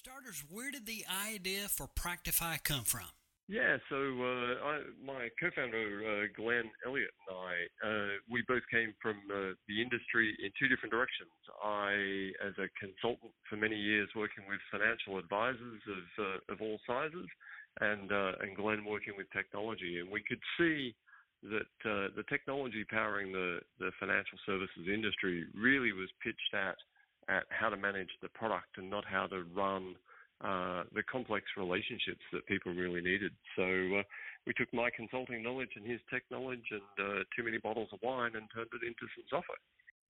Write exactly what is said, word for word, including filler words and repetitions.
starters, where did the idea for Practify come from? Yeah, so uh, I, my co-founder uh, Glenn Elliott and I, uh, we both came from uh, the industry in two different directions. I, as a consultant for many years, working with financial advisors of uh, of all sizes, and uh, and Glenn working with technology, and we could see that uh, the technology powering the the financial services industry really was pitched at at how to manage the product and not how to run uh, the complex relationships that people really needed. So uh, we took my consulting knowledge and his tech knowledge and uh, too many bottles of wine and turned it into some software.